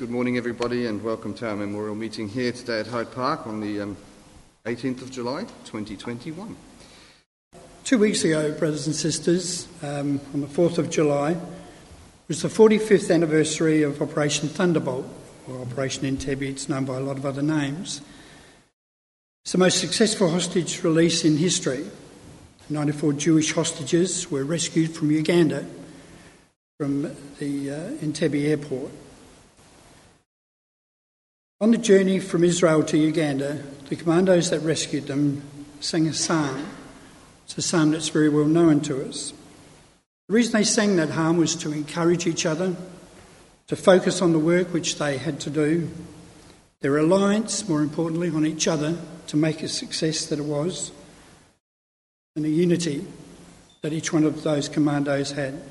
Good morning, everybody, and welcome to our memorial meeting here today at Hyde Park on the 18th of July, 2021. 2 weeks ago, brothers and sisters, on the 4th of July, was the 45th anniversary of Operation Thunderbolt, or Operation Entebbe. It's known by a lot of other names. It's the most successful hostage release in history. 94 Jewish hostages were rescued from Uganda, from the Entebbe airport. On the journey from Israel to Uganda, the commandos that rescued them sang a psalm. It's a psalm that's very well known to us. The reason they sang that hymn was to encourage each other, to focus on the work which they had to do, their reliance, more importantly, on each other to make a success that it was, and the unity that each one of those commandos had.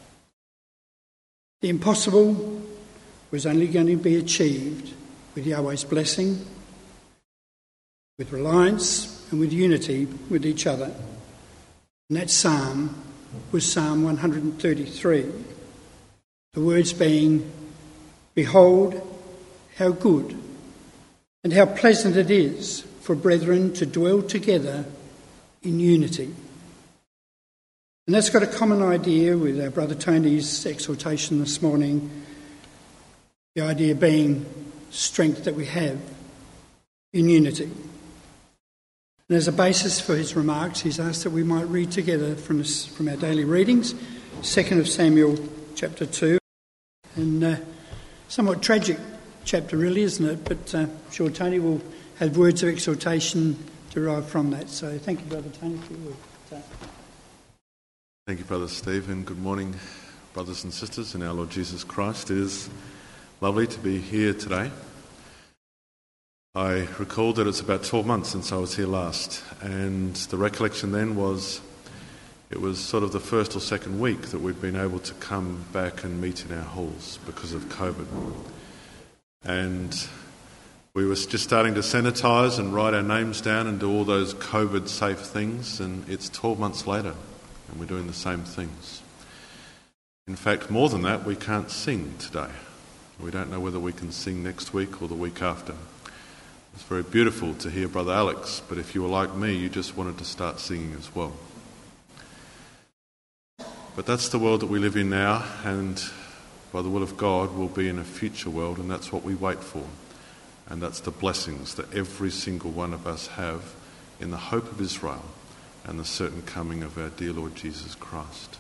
The impossible was only going to be achieved with Yahweh's blessing, with reliance and with unity with each other. And that psalm was Psalm 133. The words being, "Behold, how good and how pleasant it is for brethren to dwell together in unity." And that's got a common idea with our brother Tony's exhortation this morning, the idea being strength that we have in unity. And as a basis for his remarks, he's asked that we might read together from our daily readings, 2nd of Samuel chapter 2, and somewhat tragic chapter really, isn't it? But I'm sure Tony will have words of exhortation derived from that. So thank you, Brother Tony, for your word. Thank you, Brother Steve, and good morning, brothers and sisters in our Lord Jesus Christ. It is lovely to be here today. I recall that it's about 12 months since I was here last, and the recollection then was it was sort of the first or second week that we'd been able to come back and meet in our halls because of COVID. And we were just starting to sanitise and write our names down and do all those COVID-safe things, and it's 12 months later, and we're doing the same things. In fact, more than that, we can't sing today. We don't know whether we can sing next week or the week after. It's very beautiful to hear Brother Alex, but if you were like me, you just wanted to start singing as well. But that's the world that we live in now, and by the will of God, we'll be in a future world, and that's what we wait for. And that's the blessings that every single one of us have in the hope of Israel and the certain coming of our dear Lord Jesus Christ.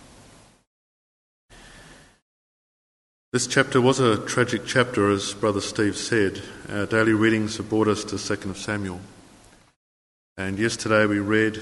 This chapter was a tragic chapter, as Brother Steve said. Our daily readings have brought us to 2nd of Samuel. And yesterday we read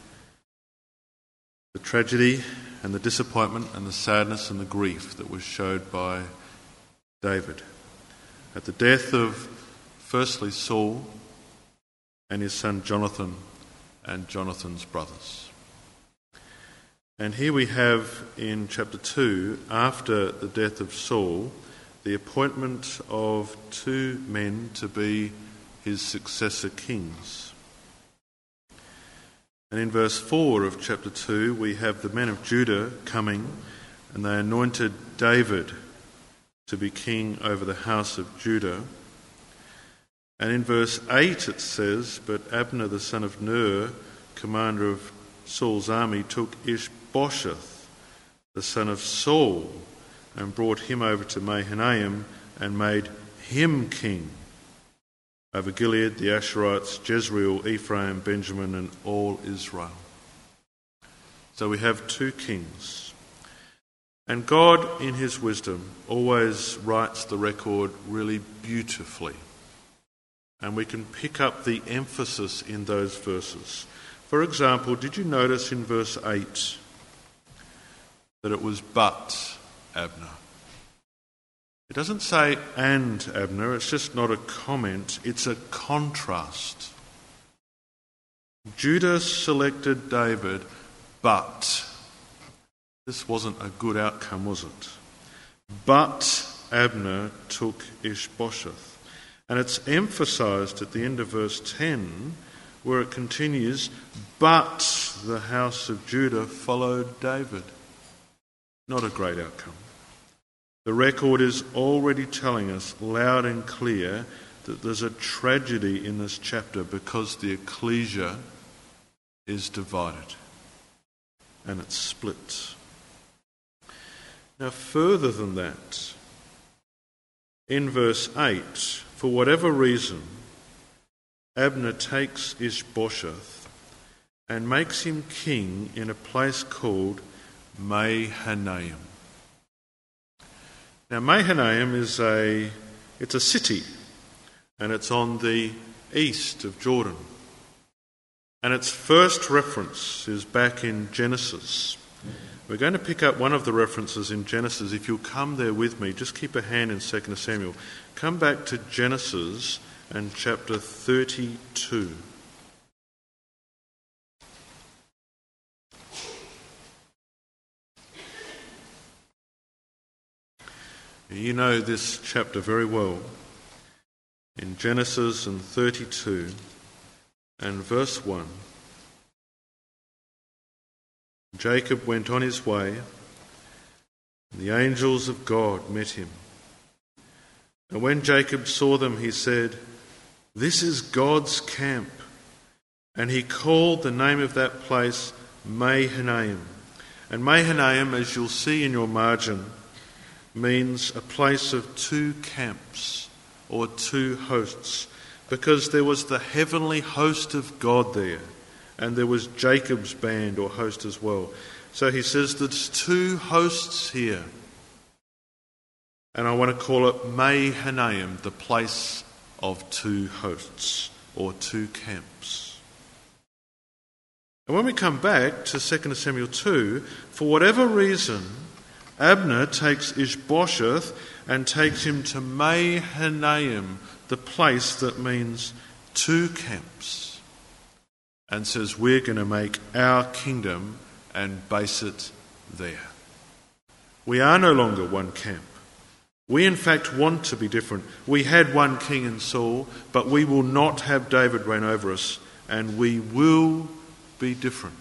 the tragedy and the disappointment and the sadness and the grief that was showed by David at the death of, firstly, Saul and his son Jonathan and Jonathan's brothers. And here we have in chapter 2, after the death of Saul, the appointment of two men to be his successor kings. And in verse 4 of chapter 2, we have the men of Judah coming, and they anointed David to be king over the house of Judah. And in verse 8 it says, "But Abner the son of Ner, commander of Saul's army, took Ishbosheth, the son of Saul, and brought him over to Mahanaim and made him king over Gilead, the Asherites, Jezreel, Ephraim, Benjamin, and all Israel." So we have two kings. And God, in his wisdom, always writes the record really beautifully. And we can pick up the emphasis in those verses. For example, did you notice in verse 8 that it was but Abner? It doesn't say and Abner, it's just not a comment, it's a contrast. Judah selected David, but this wasn't a good outcome, was it? But Abner took Ishbosheth. And it's emphasised at the end of verse 10, where it continues, "But the house of Judah followed David." Not a great outcome. The record is already telling us loud and clear that there's a tragedy in this chapter because the ecclesia is divided and it splits. Now, further than that, in verse 8, for whatever reason, Abner takes Ishbosheth and makes him king in a place called Mahanaim. Now, Mahanaim is a city, and it's on the east of Jordan. And its first reference is back in Genesis. We're going to pick up one of the references in Genesis. If you'll come there with me, just keep a hand in 2 Samuel. Come back to Genesis and chapter 32. You know this chapter very well. In Genesis and 32 and verse 1, Jacob went on his way, and the angels of God met him. And when Jacob saw them, he said, "This is God's camp." And he called the name of that place Mahanaim. And Mahanaim, as you'll see in your margin, means a place of two camps or two hosts, because there was the heavenly host of God there, and there was Jacob's band or host as well. So he says there's two hosts here, and I want to call it Mahanaim, the place of two hosts or two camps. And when we come back to 2 Samuel 2, for whatever reason, Abner takes Ishbosheth and takes him to Mahanaim, the place that means two camps, and says, we're going to make our kingdom and base it there. We are no longer one camp. We in fact want to be different. We had one king in Saul, but we will not have David reign over us, and we will be different.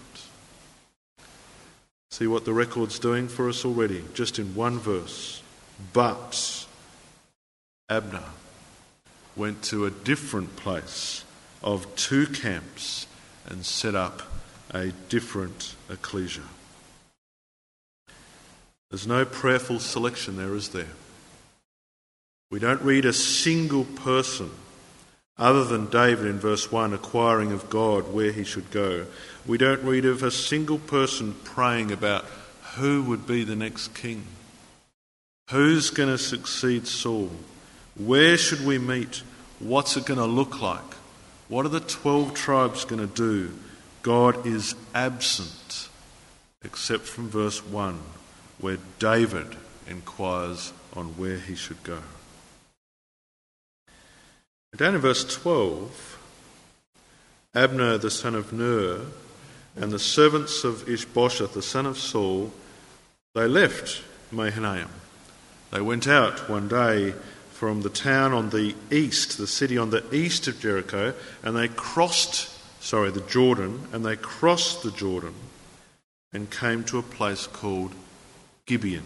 See what the record's doing for us already, just in one verse. But Abner went to a different place of two camps and set up a different ecclesia. There's no prayerful selection there, is there? We don't read a single person other than David in verse 1 inquiring of God where he should go. We don't read of a single person praying about who would be the next king. Who's going to succeed Saul? Where should we meet? What's it going to look like? What are the 12 tribes going to do? God is absent, except from verse 1, where David inquires on where he should go. Down in verse 12, Abner the son of Ner and the servants of Ishbosheth the son of Saul, they left Mahanaim. They went out one day from the town on the east, the city on the east of Jericho, and they crossed the Jordan, and they crossed the Jordan and came to a place called Gibeon.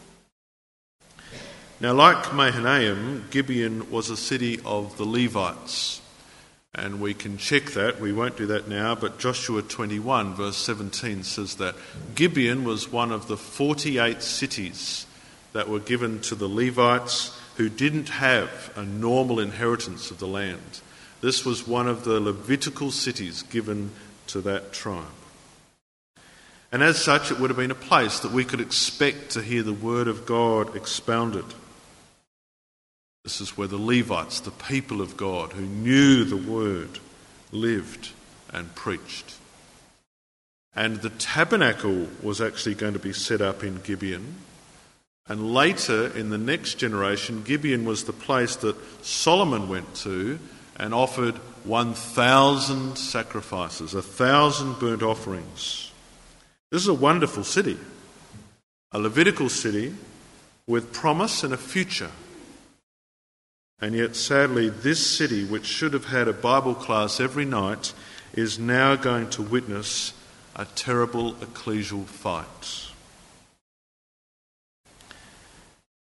Now, like Mahanaim, Gibeon was a city of the Levites, and we can check that. We won't do that now, but Joshua 21 verse 17 says that Gibeon was one of the 48 cities that were given to the Levites who didn't have a normal inheritance of the land. This was one of the Levitical cities given to that tribe. And as such, it would have been a place that we could expect to hear the word of God expounded. This is where the Levites, the people of God who knew the word, lived and preached. And the tabernacle was actually going to be set up in Gibeon. And later, in the next generation, Gibeon was the place that Solomon went to and offered 1,000 sacrifices, 1,000 burnt offerings. This is a wonderful city, a Levitical city with promise and a future. And yet, sadly, this city, which should have had a Bible class every night, is now going to witness a terrible ecclesial fight.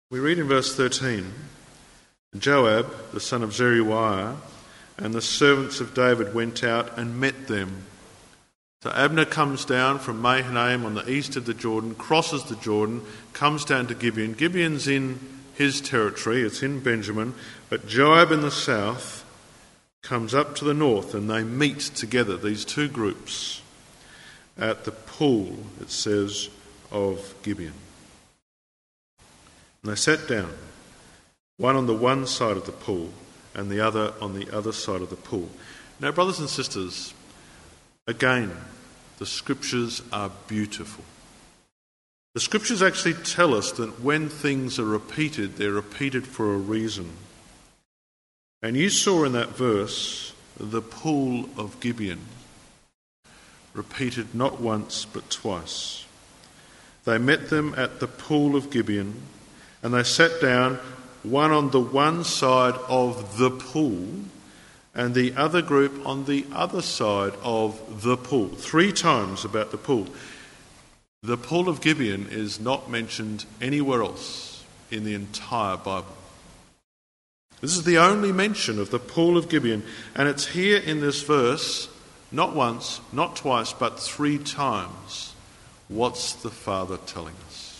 We read in verse 13, Joab, the son of Zeruiah, and the servants of David went out and met them. So Abner comes down from Mahanaim on the east of the Jordan, crosses the Jordan, comes down to Gibeon. Gibeon's in his territory, it's in Benjamin, but Joab in the south comes up to the north, and they meet together, these two groups, at the pool, it says, of Gibeon. And they sat down, one on the one side of the pool and the other on the other side of the pool. Now, brothers and sisters, again, the scriptures are beautiful. The scriptures actually tell us that when things are repeated, they're repeated for a reason. And you saw in that verse the pool of Gibeon, repeated not once but twice. They met them at the pool of Gibeon, and they sat down, one on the one side of the pool and the other group on the other side of the pool. 3 times about the pool. The pool of Gibeon is not mentioned anywhere else in the entire Bible. This is the only mention of the pool of Gibeon, and it's here in this verse, not once, not twice, but 3 times. What's the Father telling us?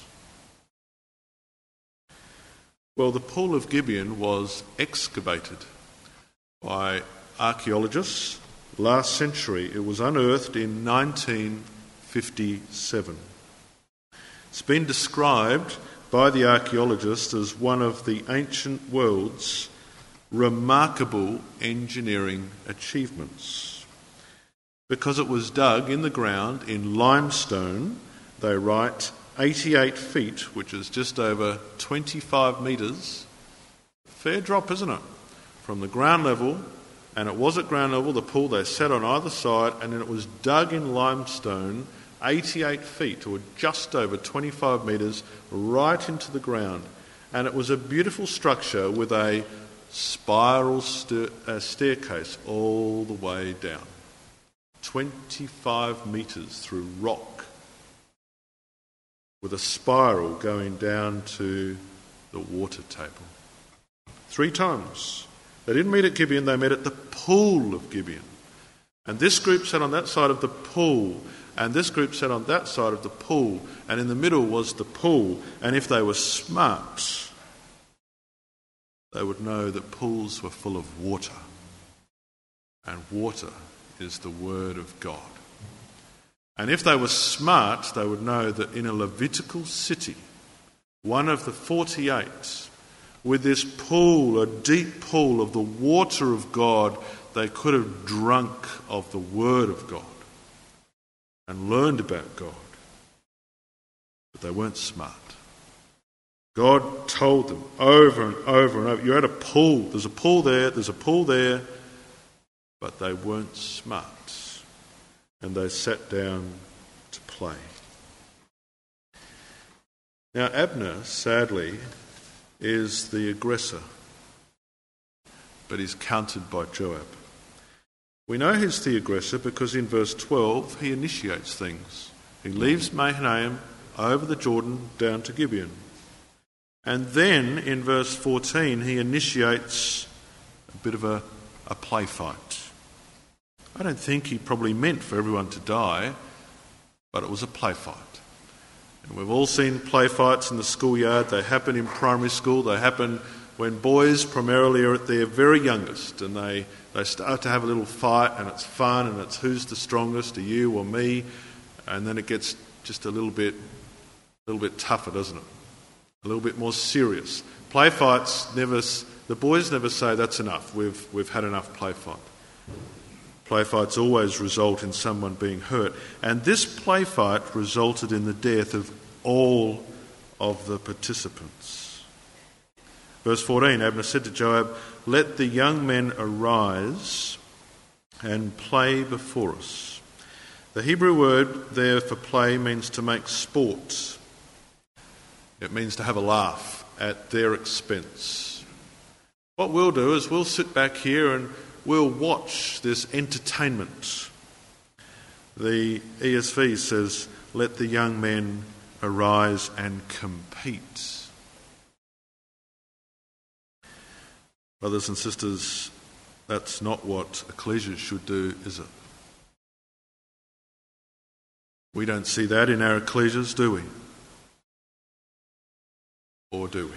Well, the pool of Gibeon was excavated by archaeologists last century. It was unearthed in 1957. It's been described by the archaeologists as one of the ancient world's remarkable engineering achievements. Because it was dug in the ground in limestone, they write 88 feet, which is just over 25 metres. Fair drop, isn't it? From the ground level, and it was at ground level, the pool, they sat on either side, and then it was dug in limestone 88 feet, or just over 25 metres, right into the ground. And it was a beautiful structure with a spiral staircase all the way down. 25 metres through rock, with a spiral going down to the water table. 3 times. They didn't meet at Gibeon, they met at the pool of Gibeon. And this group sat on that side of the pool, and this group sat on that side of the pool, and in the middle was the pool. And if they were smart, they would know that pools were full of water, and water is the word of God. And if they were smart, they would know that in a Levitical city, one of the 48, with this pool, a deep pool of the water of God, they could have drunk of the word of God and learned about God. But they weren't smart. God told them over and over and over, you're at a pool, there's a pool there, there's a pool there, but they weren't smart. And they sat down to play. Now Abner, sadly, is the aggressor, but he's countered by Joab. We know he's the aggressor because in verse 12 he initiates things. He leaves Mahanaim over the Jordan down to Gibeon. And then in verse 14 he initiates a bit of a play fight. I don't think he probably meant for everyone to die, but it was a play fight. And we've all seen play fights in the schoolyard. They happen in primary school. They happen when boys primarily are at their very youngest, and they start to have a little fight, and it's fun, and it's who's the strongest, are you or me? And then it gets just a little bit tougher, doesn't it? A little bit more serious. Play fights the boys never say that's enough. We've had enough play fight. Play fights always result in someone being hurt. And this play fight resulted in the death of all of the participants. Verse 14, Abner said to Joab, "Let the young men arise and play before us." The Hebrew word there for play means to make sport. It means to have a laugh at their expense. What we'll do is we'll sit back here and we'll watch this entertainment. The ESV says, "Let the young men arise and compete." Brothers and sisters, that's not what ecclesias should do, is it? We don't see that in our ecclesias, do we? Or do we?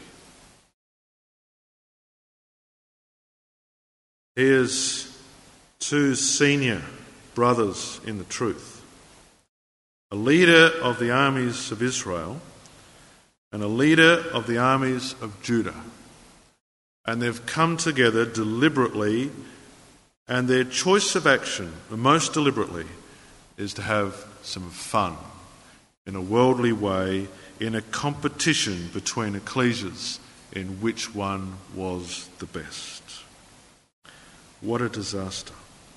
Here's two senior brothers in the truth, a leader of the armies of Israel and a leader of the armies of Judah. And they've come together deliberately, and their choice of action, most deliberately, is to have some fun in a worldly way, in a competition between ecclesias in which one was the best. What a disaster.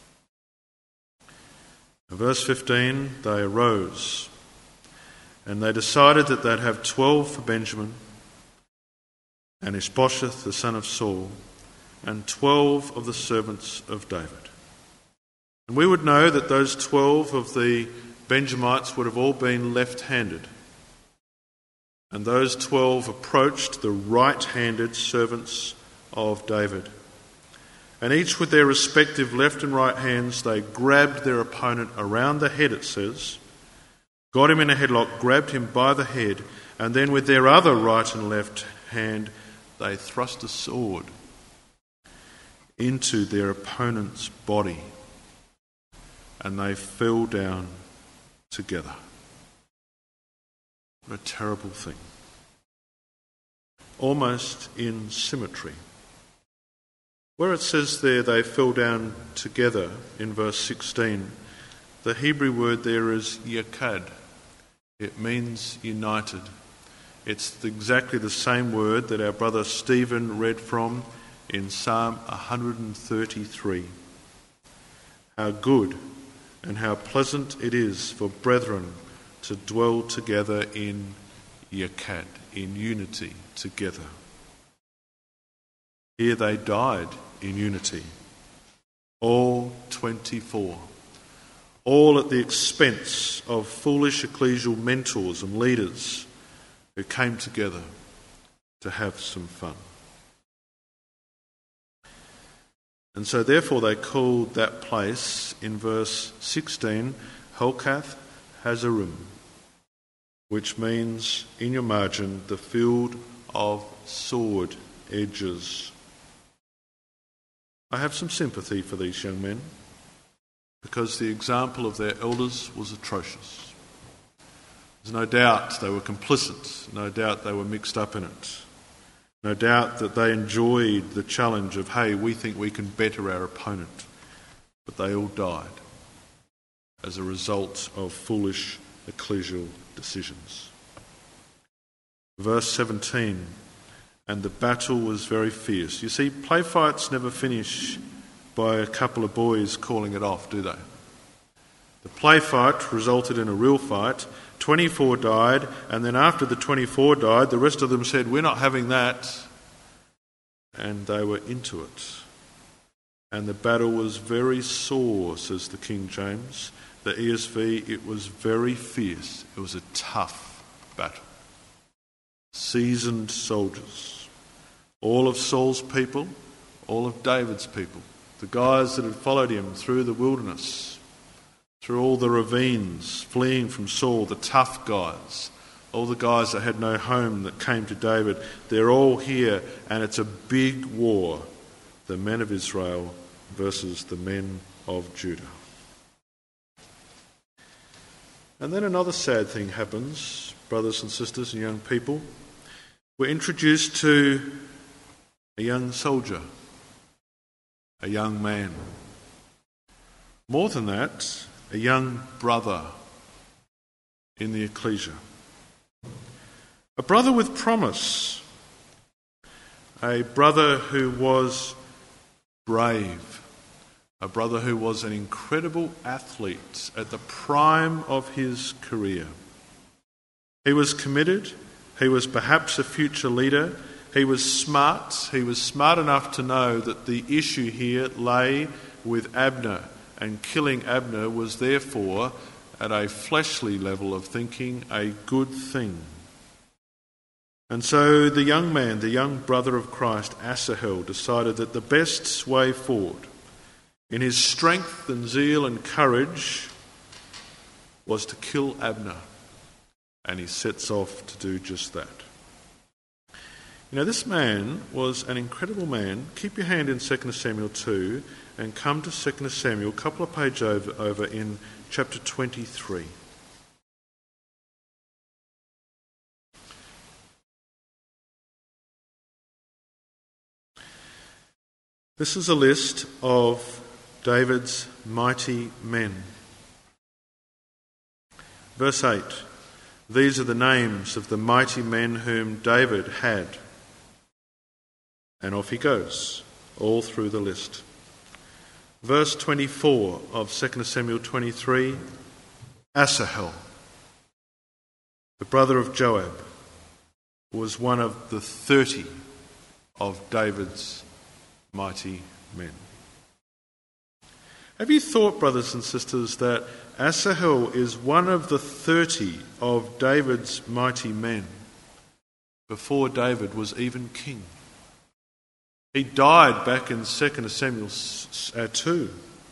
In verse 15, they arose and they decided that they'd have 12 for Benjamin and Ishbosheth, the son of Saul, and 12 of the servants of David. And we would know that those 12 of the Benjamites would have all been left-handed. And those 12 approached the right-handed servants of David. And each with their respective left and right hands, they grabbed their opponent around the head, it says, got him in a headlock, grabbed him by the head, and then with their other right and left hand, they thrust a sword into their opponent's body, and they fell down together. What a terrible thing. Almost in symmetry. Where it says there they fell down together in verse 16, the Hebrew word there is yakad. It means united. It's exactly the same word that our brother Stephen read from in Psalm 133. How good and how pleasant it is for brethren to dwell together in yakad, in unity together. Here they died in unity, all 24, all at the expense of foolish ecclesial mentors and leaders who came together to have some fun. And so therefore they called that place in verse 16 Helkath Hazarim, which means, in your margin, the field of sword edges. I have some sympathy for these young men because the example of their elders was atrocious. There's no doubt they were complicit, no doubt they were mixed up in it, no doubt that they enjoyed the challenge of, hey, we think we can better our opponent, but they all died as a result of foolish ecclesial decisions. Verse 17, and the battle was very fierce. You see, play fights never finish by a couple of boys calling it off, do they? The play fight resulted in a real fight. 24 died, and then after the 24 died, the rest of them said, we're not having that. And they were into it. And the battle was very sore, says the King James. The ESV, it was very fierce. It was a tough battle. Seasoned soldiers. All of Saul's people, all of David's people. The guys that had followed him through the wilderness, through all the ravines, fleeing from Saul, the tough guys, all the guys that had no home that came to David, they're all here, and it's a big war. The men of Israel versus the men of Judah. And then another sad thing happens, brothers and sisters and young people. We're introduced to a young soldier, a young man. More than that, a young brother in the ecclesia. A brother with promise. A brother who was brave. A brother who was an incredible athlete at the prime of his career. He was committed. He was perhaps a future leader. He was smart. He was smart enough to know that the issue here lay with Abner, and killing Abner was therefore, at a fleshly level of thinking, a good thing. And so the young man, the young brother of Christ, Asahel, decided that the best way forward, in his strength and zeal and courage, was to kill Abner. And he sets off to do just that. You know, this man was an incredible man. Keep your hand in 2 Samuel 2 and come to 2 Samuel, a couple of pages over in chapter 23. This is a list of David's mighty men. Verse 8. These are the names of the mighty men whom David had. And off he goes, all through the list. Verse 24 of 2 Samuel 23, Asahel, the brother of Joab, was one of the 30 of David's mighty men. Have you thought, brothers and sisters, that Asahel is one of the 30 of David's mighty men before David was even king? He died back in 2 Samuel 2,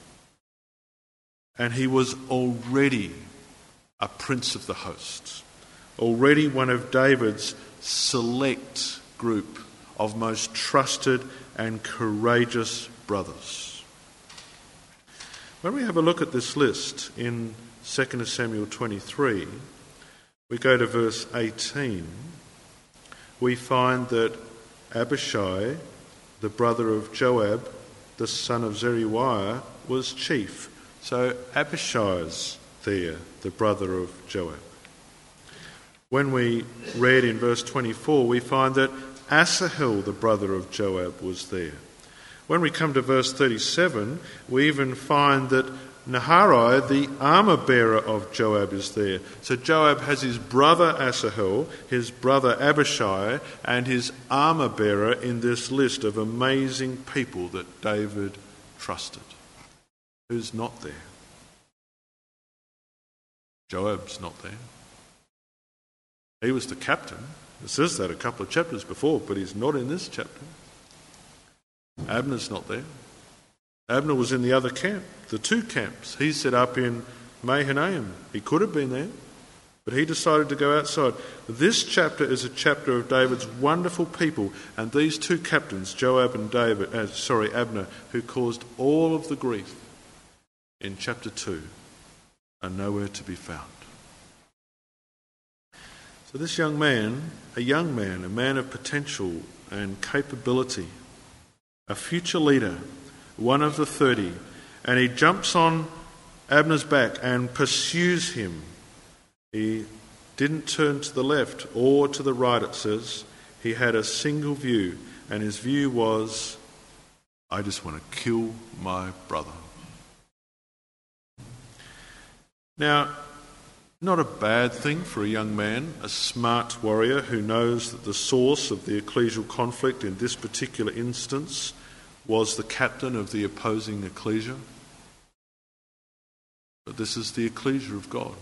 and he was already a prince of the host, already one of David's select group of most trusted and courageous brothers. When we have a look at this list in 2 Samuel 23, we go to verse 18, we find that Abishai, the brother of Joab, the son of Zeruiah, was chief. So Abishai's there, the brother of Joab. When we read in verse 24, we find that Asahel, the brother of Joab, was there. When we come to verse 37, we even find that Naharai, the armour-bearer of Joab, is there. So Joab has his brother Asahel, his brother Abishai, and his armour-bearer in this list of amazing people that David trusted. Who's not there? Joab's not there. He was the captain. It says that a couple of chapters before, but he's not in this chapter. Abner's not there. Abner was in the other camp, the two camps. He set up in Mahanaim. He could have been there, but he decided to go outside. This chapter is a chapter of David's wonderful people, and these two captains, Joab and Abner, who caused all of the grief in chapter 2, are nowhere to be found. So this young man, a man of potential and capability, a future leader, one of the 30, and he jumps on Abner's back and pursues him. He didn't turn to the left or to the right, it says. He had a single view, and his view was, I just want to kill my brother. Now, not a bad thing for a young man, a smart warrior who knows that the source of the ecclesial conflict in this particular instance was the captain of the opposing ecclesia. But this is the ecclesia of God.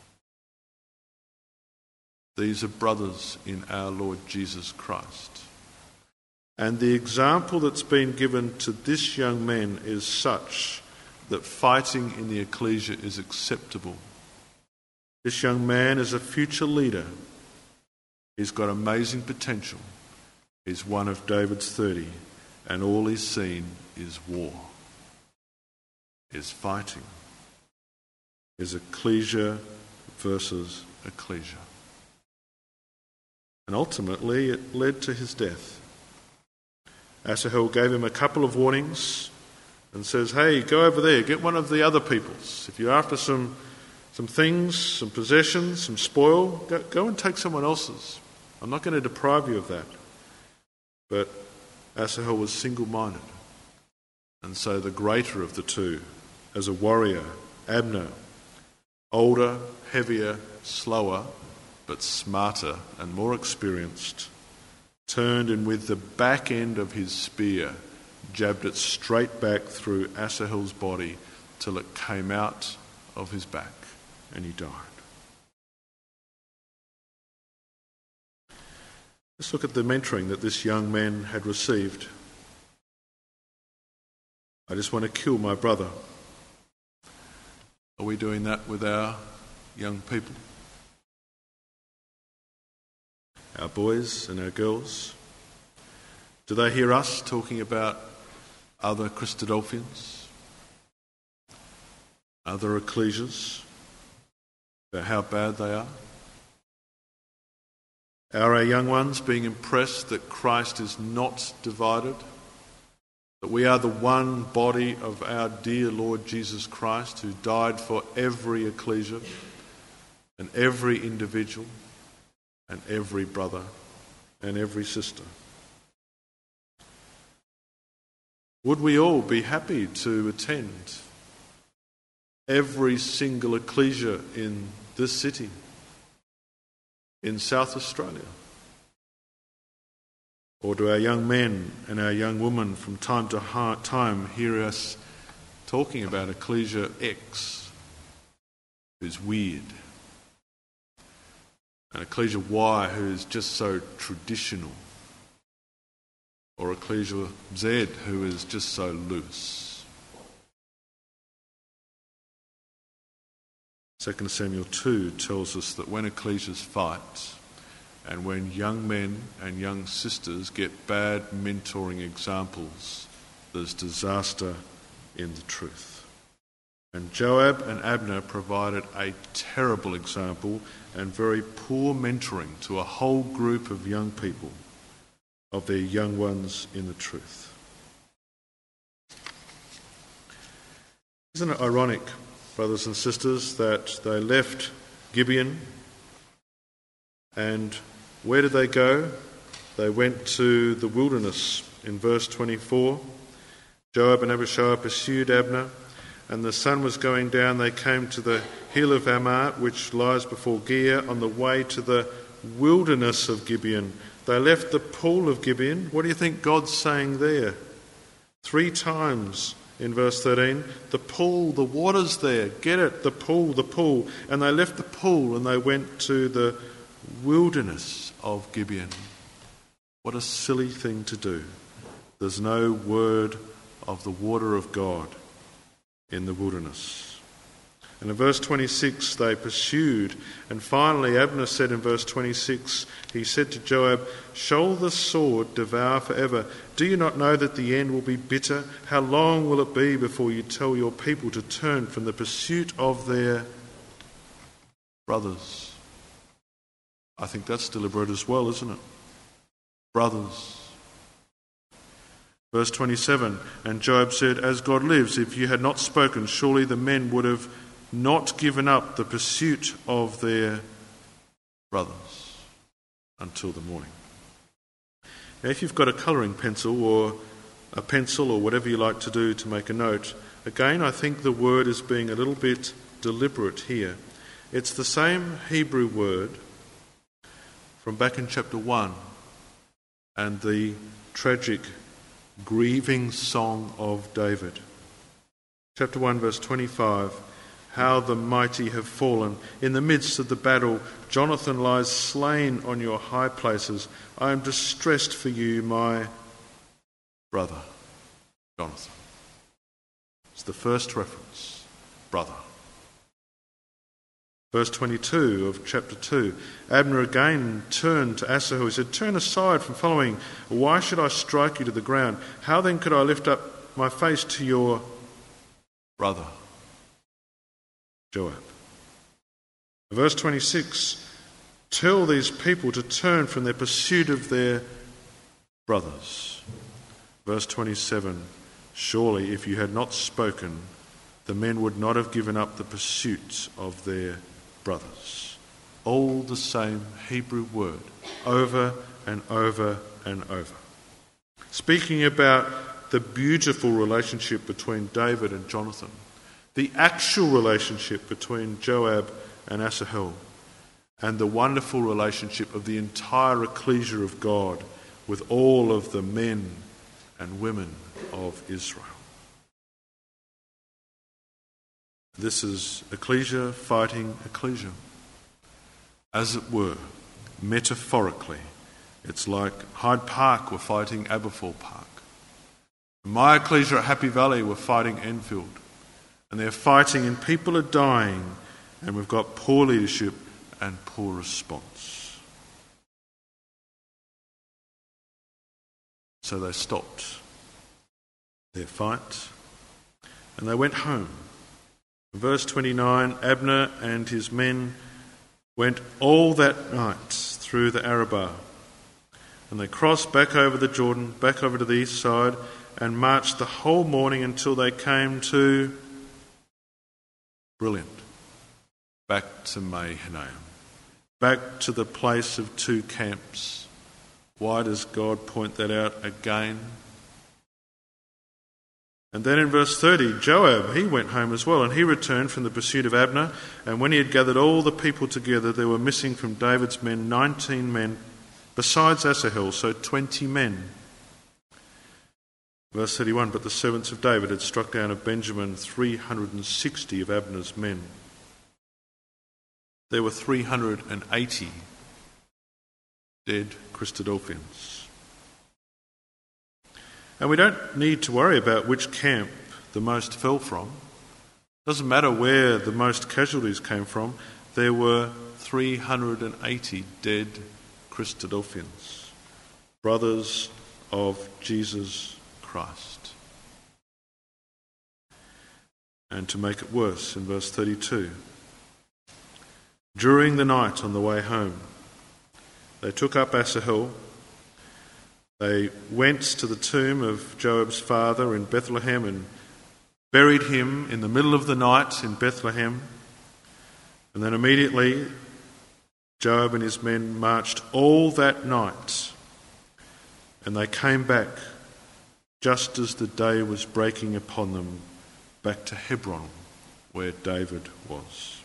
These are brothers in our Lord Jesus Christ. And the example that's been given to this young man is such that fighting in the ecclesia is acceptable. This young man is a future leader. He's got amazing potential. He's one of David's 30, and all he's seen is war, is fighting, is ecclesia versus ecclesia. And ultimately it led to his death. Asahel gave him a couple of warnings and says, hey, go over there, get one of the other peoples. If you're after some things, some possessions, some spoil, go and take someone else's. I'm not going to deprive you of that. But Asahel was single-minded. And so the greater of the two, as a warrior, Abner, older, heavier, slower, but smarter and more experienced, turned and with the back end of his spear jabbed it straight back through Asahel's body till it came out of his back and he died. Let's look at the mentoring that this young man had received. I just want to kill my brother. Are we doing that with our young people? Our boys and our girls? Do they hear us talking about other Christadelphians, other ecclesias, about how bad they are? Are our young ones being impressed that Christ is not divided, that we are the one body of our dear Lord Jesus Christ, who died for every ecclesia and every individual and every brother and every sister? Would we all be happy to attend every single ecclesia in this city, in South Australia? Or do our young men and our young women from time to time hear us talking about Ecclesia X, who's weird, and Ecclesia Y, who's just so traditional, or Ecclesia Z, who is just so loose? 2 Samuel 2 tells us that when ecclesias fight, and when young men and young sisters get bad mentoring examples, there's disaster in the truth. And Joab and Abner provided a terrible example and very poor mentoring to a whole group of young people, of their young ones in the truth. Isn't it ironic, brothers and sisters, that they left Gibeon, and where did they go? They went to the wilderness. In verse 24, Joab and Abishai pursued Abner, and the sun was going down. They came to the hill of Ammah, which lies before Giah, on the way to the wilderness of Gibeon. They left the pool of Gibeon. What do you think God's saying there? 3 times in verse 13, the pool, the water's there, get it, the pool, the pool. And they left the pool and they went to the wilderness of Gibeon. What a silly thing to do. There's no word of the water of God in the wilderness. And in verse 26 they pursued, and finally Abner said in verse 26, he said to Joab, "Shall the sword devour forever? Do you not know that the end will be bitter? How long will it be before you tell your people to turn from the pursuit of their brothers?" I think that's deliberate as well, isn't it? Brothers. Verse 27, and Joab said, "As God lives, if you had not spoken, surely the men would have not given up the pursuit of their brothers until the morning." Now, if you've got a colouring pencil or a pencil or whatever you like to do to make a note, again, I think the word is being a little bit deliberate here. It's the same Hebrew word from back in chapter 1 and the tragic, grieving song of David. Chapter 1, verse 25, "How the mighty have fallen. In the midst of the battle, Jonathan lies slain on your high places. I am distressed for you, my brother." Jonathan. It's the first reference, brother. Verse 22 of chapter 2, Abner again turned to Asahel. He said, "Turn aside from following. Why should I strike you to the ground? How then could I lift up my face to your brother?" Joab. Verse 26, "Tell these people to turn from their pursuit of their brothers." Verse 27, "Surely if you had not spoken, the men would not have given up the pursuit of their brothers." All the same Hebrew word, over and over and over. Speaking about the beautiful relationship between David and Jonathan, the actual relationship between Joab and Asahel, and the wonderful relationship of the entire ecclesia of God with all of the men and women of Israel. This is ecclesia fighting ecclesia, as it were, metaphorically, It's like Hyde Park were fighting Aberfoyle Park. My ecclesia at Happy Valley were fighting Enfield. And they're fighting and people are dying, and we've got poor leadership and poor response. So they stopped their fight and they went home. In verse 29, Abner and his men went all that night through the Arabah, and they crossed back over the Jordan, back over to the east side, and marched the whole morning until they came to, brilliant, back to Mahanaim, back to the place of two camps. Why does God point that out again? And then in verse 30, Joab, he went home as well, and he returned from the pursuit of Abner, and when he had gathered all the people together, there were missing from David's men 19 men, besides Asahel, so 20 men. Verse 31, but the servants of David had struck down of Benjamin 360 of Abner's men. There were 380 dead Christadelphians. And we don't need to worry about which camp the most fell from. It doesn't matter where the most casualties came from. There were 380 dead Christadelphians, brothers of Jesus Christ. And to make it worse, in verse 32, during the night on the way home, they took up Asahel. They went to the tomb of Joab's father in Bethlehem and buried him in the middle of the night in Bethlehem. And then immediately Joab and his men marched all that night, and they came back just as the day was breaking upon them, back to Hebron, where David was.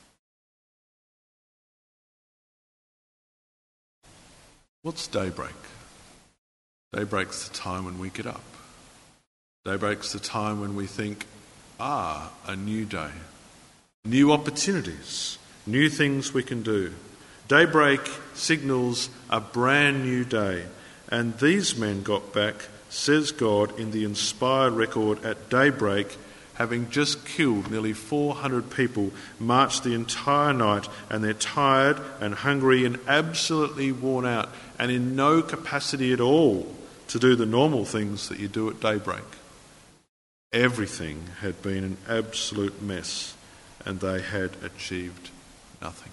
What's daybreak? Daybreak's the time when we get up. Daybreak's the time when we think, a new day, new opportunities, new things we can do. Daybreak signals a brand new day. And these men got back, says God in the inspired record, at daybreak, having just killed nearly 400 people, marched the entire night, and they're tired and hungry and absolutely worn out and in no capacity at all to do the normal things that you do at daybreak. Everything had been an absolute mess, and they had achieved nothing.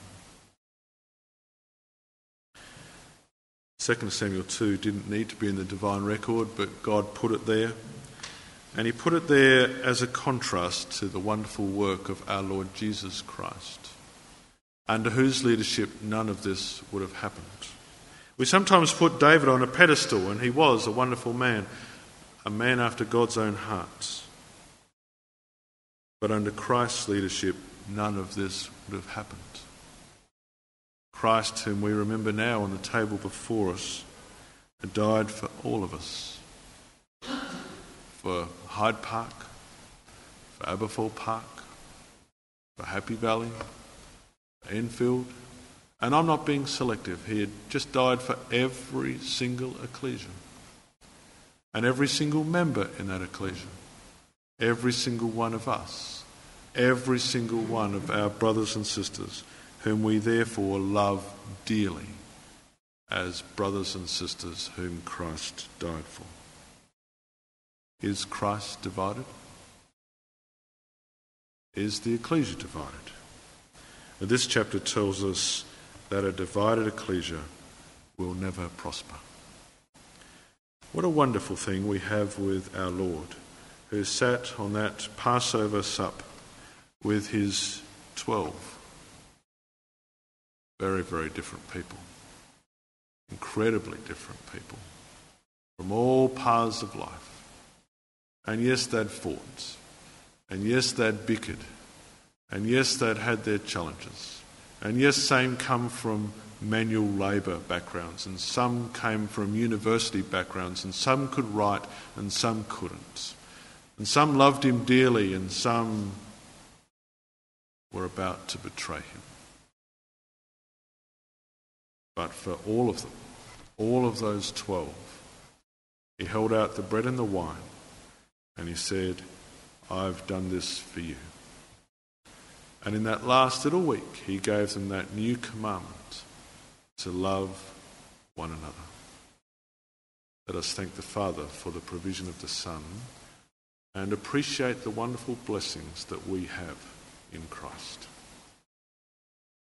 2 Samuel 2 didn't need to be in the divine record, but God put it there. And he put it there as a contrast to the wonderful work of our Lord Jesus Christ, under whose leadership none of this would have happened. We sometimes put David on a pedestal, and he was a wonderful man, a man after God's own heart. But under Christ's leadership, none of this would have happened. Christ, whom we remember now on the table before us, had died for all of us. For Hyde Park, for Aberfoyle Park, for Happy Valley, for Enfield. And I'm not being selective. He had just died for every single ecclesia. And every single member in that ecclesia. Every single one of us. Every single one of our brothers and sisters, whom we therefore love dearly as brothers and sisters whom Christ died for. Is Christ divided? Is the ecclesia divided? And this chapter tells us that a divided ecclesia will never prosper. What a wonderful thing we have with our Lord, who sat on that Passover sup with his 12. Very, very different people. Incredibly different people. From all paths of life. And yes, they'd fought. And yes, they'd bickered. And yes, they'd had their challenges. And yes, some come from manual labour backgrounds, and some came from university backgrounds, and some could write and some couldn't. And some loved him dearly, and some were about to betray him. But for all of them, all of those 12, he held out the bread and the wine, and he said, I've done this for you. And in that last little week, he gave them that new commandment to love one another. Let us thank the Father for the provision of the Son and appreciate the wonderful blessings that we have in Christ.